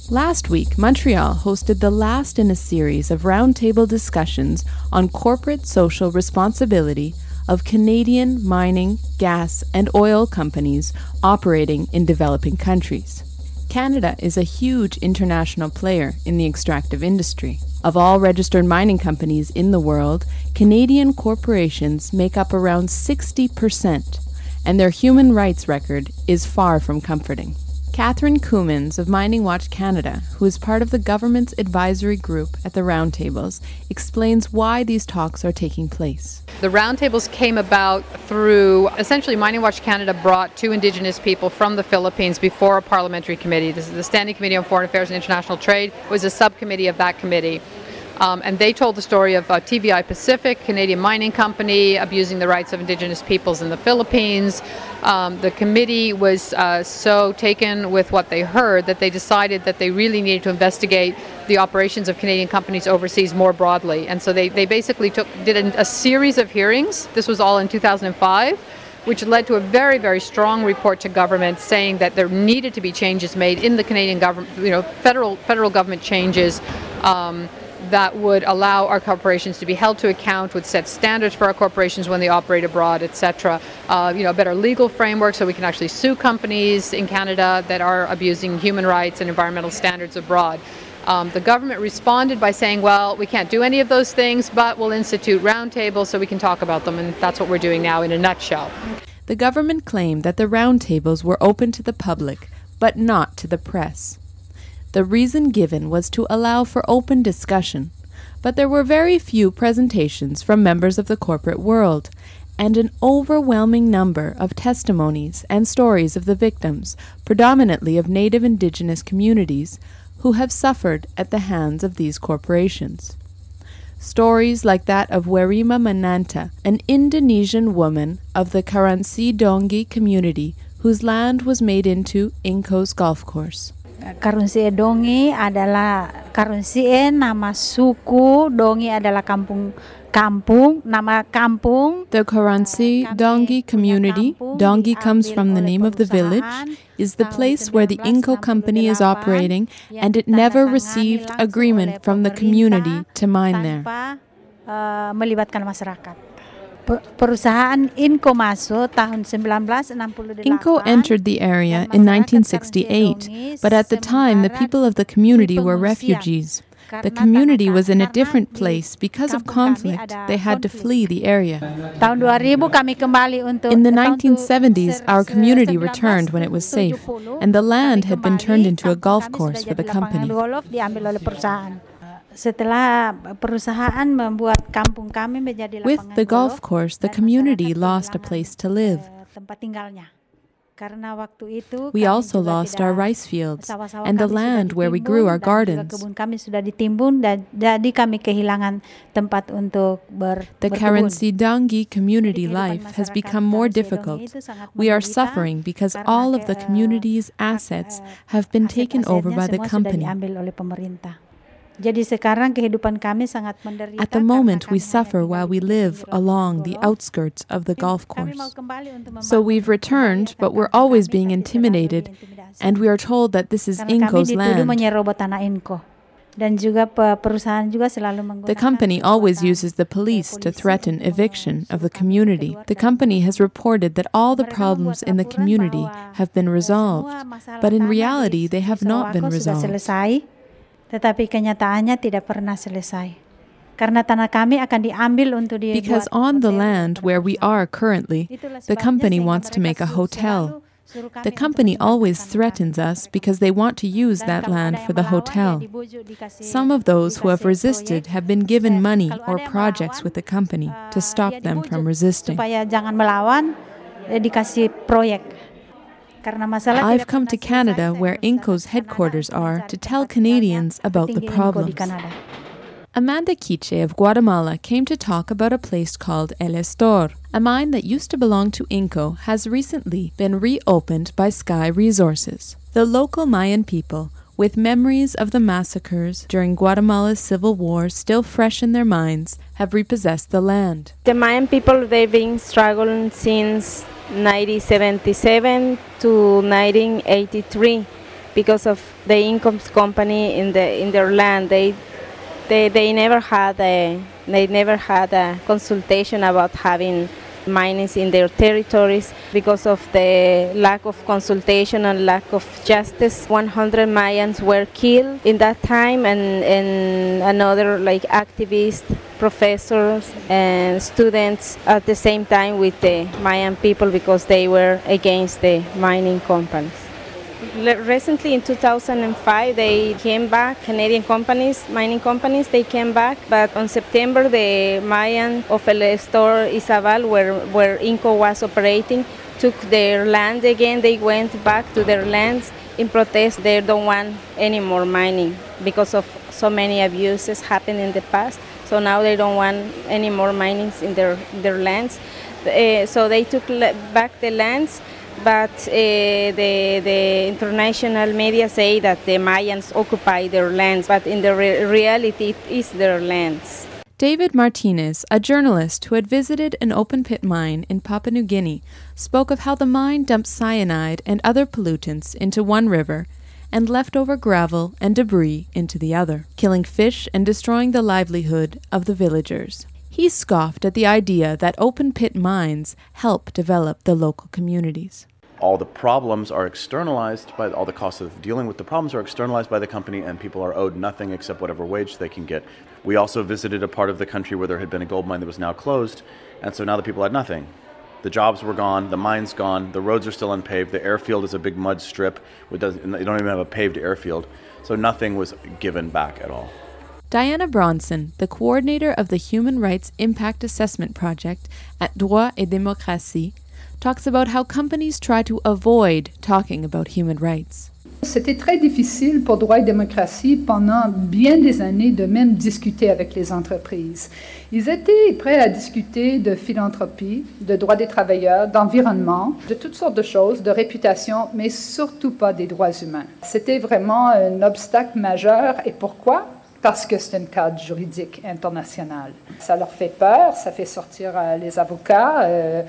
Last week, Montreal hosted the last in a series of roundtable discussions on corporate social responsibility of Canadian mining, gas, and oil companies operating in developing countries. Canada is a huge international player in the extractive industry. Of all registered mining companies in the world, Canadian corporations make up around 60%, and their human rights record is far from comforting. Catherine Coumans of Mining Watch Canada, who is part of the government's advisory group at the roundtables, explains why these talks are taking place. The roundtables came about through, essentially, Mining Watch Canada brought two Indigenous people from the Philippines before a parliamentary committee. This is the Standing Committee on Foreign Affairs and International Trade. It was a subcommittee of that committee. And they told the story of TVI Pacific, Canadian mining company, abusing the rights of Indigenous peoples in the Philippines. The committee was so taken with what they heard that they decided that they really needed to investigate the operations of Canadian companies overseas more broadly. And so they basically did a series of hearings. This was all in 2005. Which led to a very, very strong report to government saying that there needed to be changes made in the Canadian government, federal government changes that would allow our corporations to be held to account, would set standards for our corporations when they operate abroad, etc. A better legal framework so we can actually sue companies in Canada that are abusing human rights and environmental standards abroad. The government responded by saying, well, we can't do any of those things, but we'll institute roundtables so we can talk about them, and that's what we're doing now in a nutshell. The government claimed that the roundtables were open to the public, but not to the press. The reason given was to allow for open discussion, but there were very few presentations from members of the corporate world, and an overwhelming number of testimonies and stories of the victims, predominantly of Native Indigenous communities, who have suffered at the hands of these corporations. Stories like that of Werima Mananta, an Indonesian woman of the Karansi Dongi community whose land was made into Inco's golf course. Karunsi Dongi adalah Karunsi nama suku, Dongi adalah kampung, nama kampung. The Karansi Dongi community, Dongi comes from the name of the village, is the place where the Inco company is operating, and it never received agreement from the community to mine there. Melibatkan masyarakat. Perusahaan Inco masuk tahun 1968. Inco entered the area in 1968, but at the time the people of the community were refugees. The community was in a different place because of conflict. They had to flee the area. In the 1970s, our community returned when it was safe, and the land had been turned into a golf course for the company. With the golf course, the community lost a place to live. We also lost our rice fields and the land where we grew our gardens. The Karansi Dongi community life has become more difficult. We are suffering because all of the community's assets have been taken over by the company. At the moment, we suffer while we live along the outskirts of the golf course. So we've returned, but we're always being intimidated, and we are told that this is Inco's land. The company always uses the police to threaten eviction of the community. The company has reported that all the problems in the community have been resolved, but in reality, they have not been resolved. Tetapi kenyataannya tidak pernah selesai. Karena tanah kami akan diambil untuk Because on the land where we are currently, the company wants to make a hotel. The company always threatens us because they want to use that land for the hotel. Some of those who have resisted have been given money or projects with the company to stop them from resisting. Supaya jangan melawan, dikasih proyek. I've come to Canada, where Inco's headquarters are, to tell Canadians about the problems. Amanda Quiche of Guatemala came to talk about a place called El Estor. A mine that used to belong to Inco has recently been reopened by Sky Resources. The local Mayan people, with memories of the massacres during Guatemala's civil war still fresh in their minds, have repossessed the land. The Mayan people, they've been struggling since 1977 to 1983 because of the income company in their land. They never had a consultation about having minings in their territories because of the lack of consultation and lack of justice. 100 Mayans were killed in that time, and another like activists, professors and students at the same time with the Mayan people because they were against the mining companies. Recently in 2005 they came back, Canadian companies, mining companies, they came back, but on September the Mayan of El Estor Izabal where Inco was operating took their land again. They went back to their lands in protest. They don't want any more mining because of so many abuses happened in the past. So now they don't want any more minings in their lands. So they took back the lands. But the international media say that the Mayans occupy their lands, but in the reality it is their lands. David Martinez, a journalist who had visited an open-pit mine in Papua New Guinea, spoke of how the mine dumped cyanide and other pollutants into one river and leftover gravel and debris into the other, killing fish and destroying the livelihood of the villagers. He scoffed at the idea that open-pit mines help develop the local communities. All the problems are externalized by all the costs of dealing with the problems are externalized by the company, and people are owed nothing except whatever wage they can get. We also visited a part of the country where there had been a gold mine that was now closed, and so now the people had nothing. The jobs were gone, the mine's gone, the roads are still unpaved, the airfield is a big mud strip, they don't even have a paved airfield, so nothing was given back at all. Diana Bronson, the coordinator of the Human Rights Impact Assessment Project at Droit et Démocratie, talks about how companies try to avoid talking about human rights. C'était très difficile pour Droit et Démocratie pendant bien des années de même discuter avec les entreprises. Ils étaient prêts à discuter de philanthropie, de droits des travailleurs, d'environnement, de toutes sortes de choses, de réputation, mais surtout pas des droits humains. C'était vraiment un obstacle majeur. Et pourquoi? Parce que c'est un cadre juridique international. Ça leur fait peur, ça fait sortir les avocats,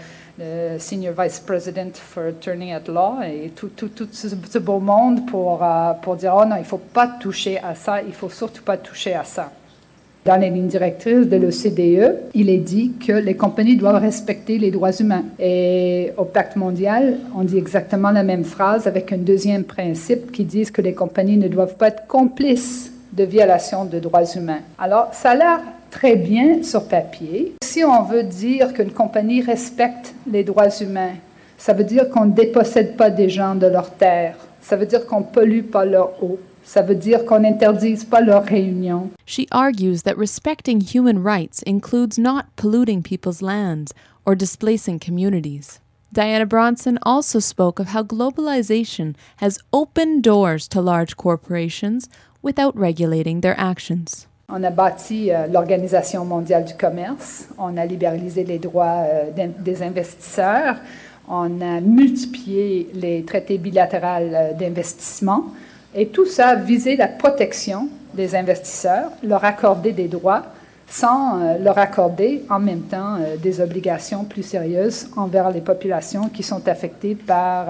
le Senior Vice President for Attorney at Law et tout ce beau monde pour dire « Oh non, il ne faut pas toucher à ça, il ne faut surtout pas toucher à ça ». Dans les lignes directrices de l'OCDE, il est dit que les compagnies doivent respecter les droits humains. Et au Pacte mondial, on dit exactement la même phrase avec un deuxième principe qui dit que les compagnies ne doivent pas être complices de violation de droits humains. Alors, ça a l'air très bien sur papier. Si on veut dire qu'une compagnie respecte les droits humains, ça veut dire qu'on ne dépossède pas des gens de leurs terres. Ça veut dire qu'on ne pollue pas leur eau. Ça veut dire qu'on n'interdise pas leurs réunions. She argues that respecting human rights includes not polluting people's lands or displacing communities. Diana Bronson also spoke of how globalization has opened doors to large corporations without regulating their actions. On a bâti l'Organisation mondiale du commerce, on a libéralisé les droits des investisseurs, on a multiplié les traités bilatéraux d'investissement, et tout ça visait la protection des investisseurs, leur accorder des droits, sans leur accorder en même temps des obligations plus sérieuses envers les populations qui sont affectées par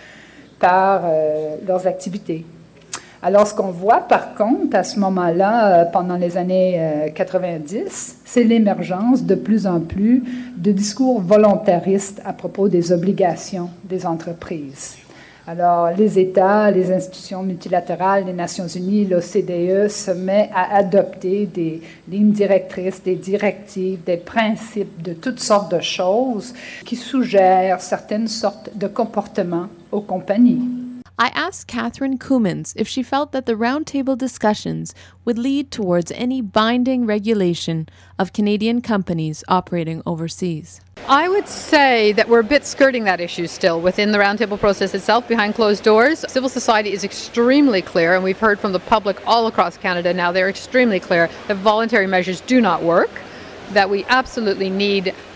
leurs activités. Alors, ce qu'on voit, par contre, à ce moment-là, pendant les années 90, c'est l'émergence de plus en plus de discours volontaristes à propos des obligations des entreprises. Alors, les États, les institutions multilatérales, les Nations unies, l'OCDE se mettent à adopter des lignes directrices, des directives, des principes de toutes sortes de choses qui suggèrent certaines sortes de comportements aux compagnies. I asked Catherine Coumans if she felt that the roundtable discussions would lead towards any binding regulation of Canadian companies operating overseas. I would say that we're a bit skirting that issue still within the roundtable process itself, behind closed doors. Civil society is extremely clear, and we've heard from the public all across Canada now, they're extremely clear that voluntary measures do not work, that we absolutely need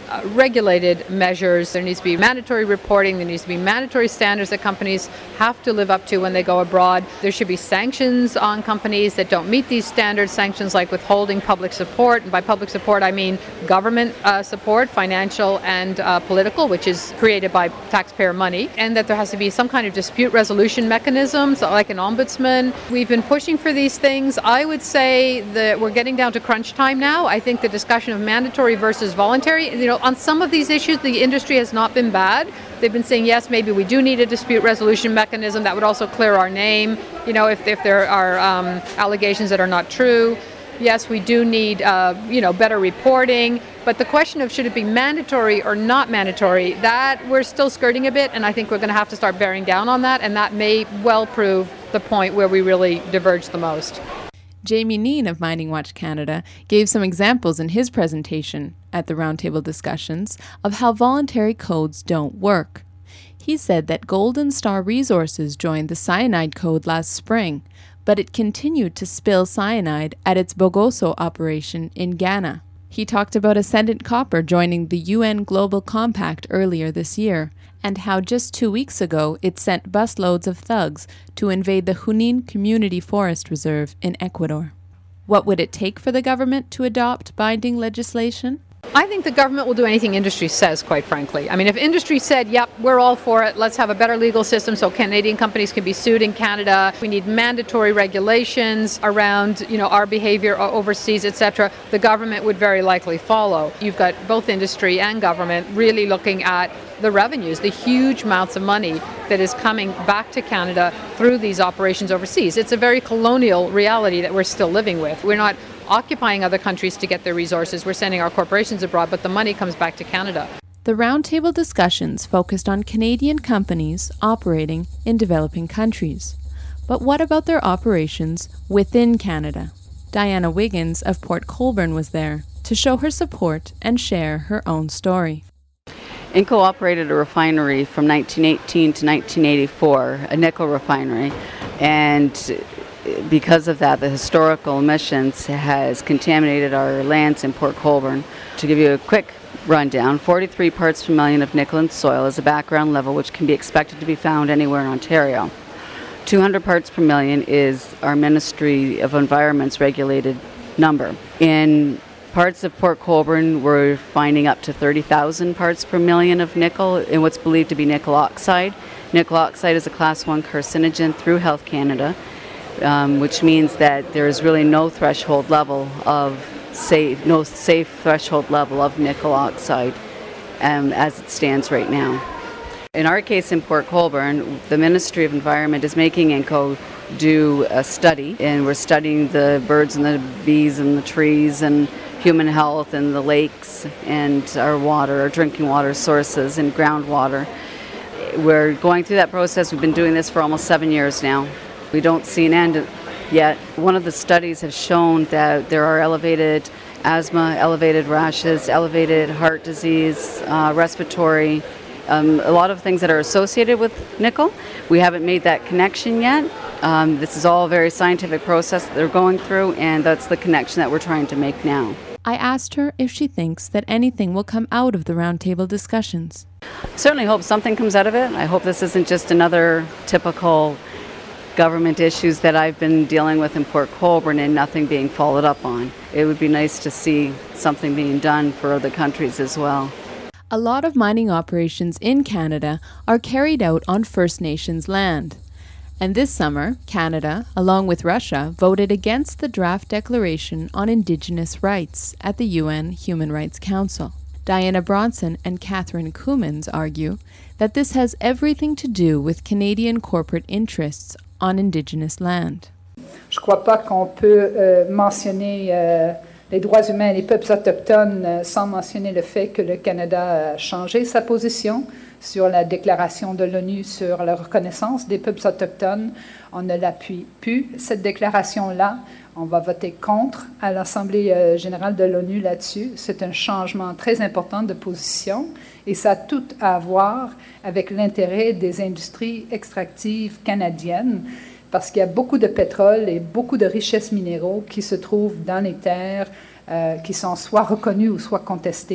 regulated measures. There needs to be mandatory reporting. There needs to be mandatory standards that companies have to live up to when they go abroad. There should be sanctions on companies that don't meet these standards, sanctions like withholding public support. And by public support, I mean government support, financial and political, which is created by taxpayer money. And that there has to be some kind of dispute resolution mechanisms, like an ombudsman. We've been pushing for these things. I would say that we're getting down to crunch time now. I think the discussion of mandatory versus voluntary, on some of these issues, the industry has not been bad. They've been saying, yes, maybe we do need a dispute resolution mechanism that would also clear our name, if there are allegations that are not true. Yes, we do need, better reporting. But the question of should it be mandatory or not mandatory, that we're still skirting a bit, and I think we're going to have to start bearing down on that, and that may well prove the point where we really diverge the most. Jamie Neen of Mining Watch Canada gave some examples in his presentation at the roundtable discussions of how voluntary codes don't work. He said that Golden Star Resources joined the cyanide code last spring, but it continued to spill cyanide at its Bogoso operation in Ghana. He talked about Ascendant Copper joining the UN Global Compact earlier this year, and how just 2 weeks ago it sent busloads of thugs to invade the Junín Community Forest Reserve in Ecuador. What would it take for the government to adopt binding legislation? I think the government will do anything industry says, quite frankly. I mean, if industry said, yep, we're all for it, let's have a better legal system so Canadian companies can be sued in Canada, we need mandatory regulations around, our behavior overseas, etc., the government would very likely follow. You've got both industry and government really looking at the revenues, the huge amounts of money that is coming back to Canada through these operations overseas. It's a very colonial reality that we're still living with. We're not occupying other countries to get their resources. We're sending our corporations abroad, but the money comes back to Canada. The roundtable discussions focused on Canadian companies operating in developing countries. But what about their operations within Canada? Diana Wiggins of Port Colborne was there to show her support and share her own story. Inco operated a refinery from 1918 to 1984, a nickel refinery, and because of that, the historical emissions has contaminated our lands in Port Colborne. To give you a quick rundown, 43 parts per million of nickel in soil is a background level which can be expected to be found anywhere in Ontario. 200 parts per million is our Ministry of Environment's regulated number. In parts of Port Colborne, we're finding up to 30,000 parts per million of nickel in what's believed to be nickel oxide. Nickel oxide is a Class 1 carcinogen through Health Canada, which means that there is really no threshold level of safe threshold level of nickel oxide as it stands right now. In our case in Port Colborne, the Ministry of Environment is making Inco do a study, and we're studying the birds and the bees and the trees and human health and the lakes and our water, our drinking water sources and groundwater. We're going through that process. We've been doing this for almost 7 years now. We don't see an end yet. One of the studies have shown that there are elevated asthma, elevated rashes, elevated heart disease, respiratory, a lot of things that are associated with nickel. We haven't made that connection yet. This is all a very scientific process that they're going through, and that's the connection that we're trying to make now. I asked her if she thinks that anything will come out of the roundtable discussions. I certainly hope something comes out of it. I hope this isn't just another typical government issues that I've been dealing with in Port Colborne and nothing being followed up on. It would be nice to see something being done for other countries as well. A lot of mining operations in Canada are carried out on First Nations land. And this summer, Canada, along with Russia, voted against the draft declaration on Indigenous rights at the UN Human Rights Council. Diana Bronson and Catherine Coumans argue that this has everything to do with Canadian corporate interests on Indigenous land. Je ne crois pas qu'on peut mentionner les droits humains et les peuples autochtones sans mentionner le fait que le Canada a changé sa position sur la déclaration de l'ONU sur la reconnaissance des peuples autochtones. On ne l'appuie plus, cette déclaration-là. On va voter contre à l'Assemblée générale de l'ONU là-dessus. C'est un changement très important de position et ça a tout à voir avec l'intérêt des industries extractives canadiennes parce qu'il y a beaucoup de pétrole et beaucoup de richesses minéraux qui se trouvent dans les terres qui sont soit reconnues ou soit contestées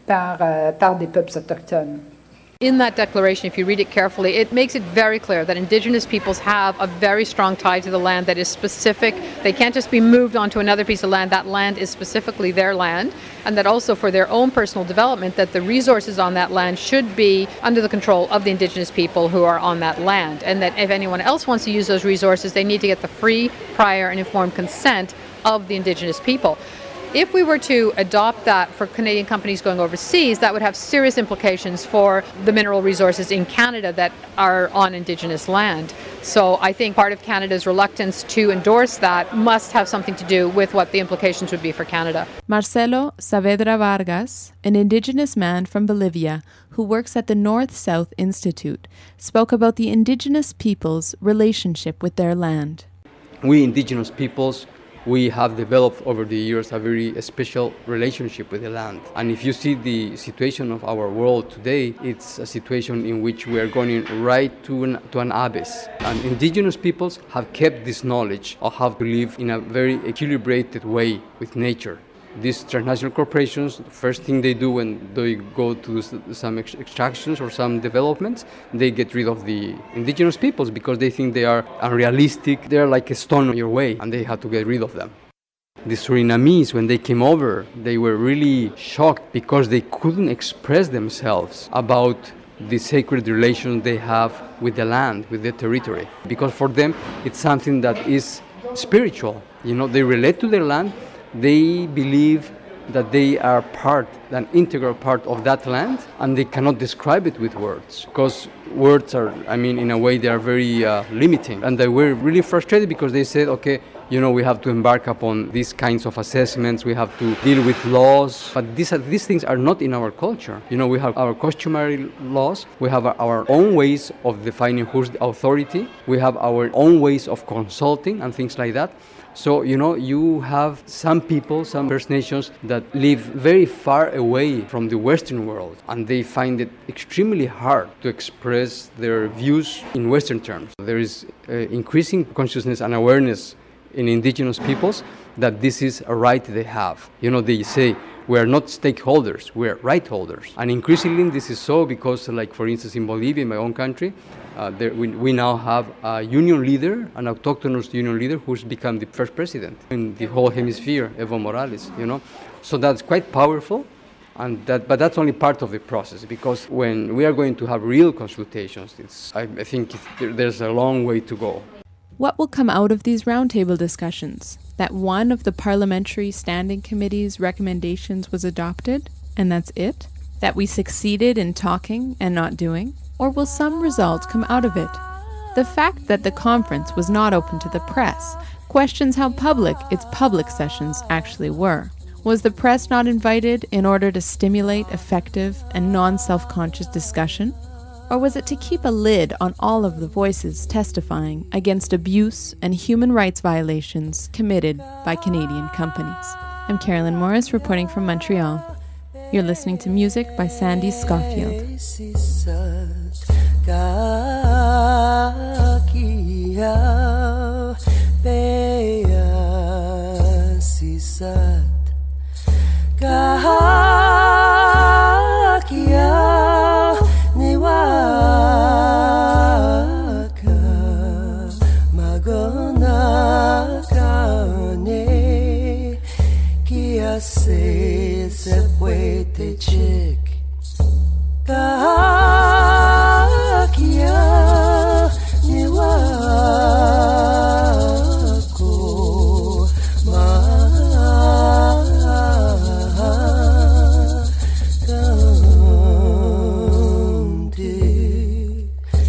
par des peuples autochtones. In that declaration, if you read it carefully, it makes it very clear that Indigenous peoples have a very strong tie to the land that is specific. They can't just be moved onto another piece of land. That land is specifically their land, and that also for their own personal development, that the resources on that land should be under the control of the Indigenous people who are on that land, and that if anyone else wants to use those resources, they need to get the free, prior, and informed consent of the Indigenous people. If we were to adopt that for Canadian companies going overseas, that would have serious implications for the mineral resources in Canada that are on Indigenous land. So I think part of Canada's reluctance to endorse that must have something to do with what the implications would be for Canada. Marcelo Saavedra Vargas, an Indigenous man from Bolivia who works at the North-South Institute, spoke about the Indigenous people's relationship with their land. We Indigenous peoples, we have developed over the years a very special relationship with the land. And if you see the situation of our world today, it's a situation in which we are going right to an abyss. And Indigenous peoples have kept this knowledge of how to live in a very equilibrated way with nature. These transnational corporations, the first thing they do when they go to some extractions or some developments, they get rid of the Indigenous peoples because they think they are unrealistic. They are like a stone in your way, and they have to get rid of them. The Surinamese, when they came over, they were really shocked because they couldn't express themselves about the sacred relation they have with the land, with the territory. Because for them, it's something that is spiritual. You know, they relate to their land. They believe that they are an integral part of that land, and they cannot describe it with words, because words are, in a way, they are very limiting. And they were really frustrated because they said, okay, we have to embark upon these kinds of assessments, we have to deal with laws, but these things are not in our culture. We have our customary laws, we have our own ways of defining who's the authority, we have our own ways of consulting and things like that. So, you have some people, some First Nations that live very far away from the Western world, and they find it extremely hard to express their views in Western terms. There is increasing consciousness and awareness in Indigenous peoples that this is a right they have. They say, we are not stakeholders, we are right holders. And increasingly this is so because, like for instance in Bolivia, in my own country, we now have a union leader, an autochthonous union leader who's become the first president in the whole hemisphere, Evo Morales, So that's quite powerful, but that's only part of the process, because when we are going to have real consultations, I think there's a long way to go. What will come out of these roundtable discussions? That one of the Parliamentary Standing Committee's recommendations was adopted, and that's it? That we succeeded in talking and not doing? Or will some result come out of it? The fact that the conference was not open to the press questions how public its public sessions actually were. Was the press not invited in order to stimulate effective and non-self-conscious discussion? Or was it to keep a lid on all of the voices testifying against abuse and human rights violations committed by Canadian companies? I'm Carolyn Morris, reporting from Montreal. You're listening to music by Sandy Schofield. Se puede check Kakia Niwako Makante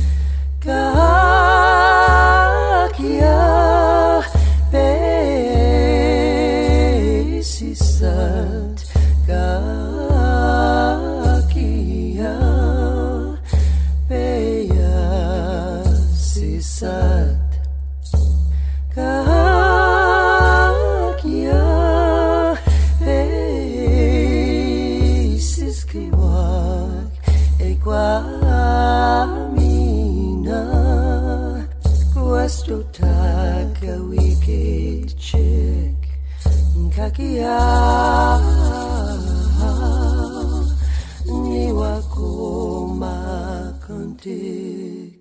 Kakia Pesisat Kakia Peyasisat Kakia Peysiskiwak Equamina Questo taka wicked chick Kakia koma kontik